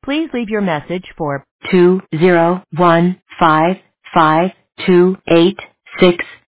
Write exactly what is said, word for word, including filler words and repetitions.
Please leave your message for two zero one five five two eight six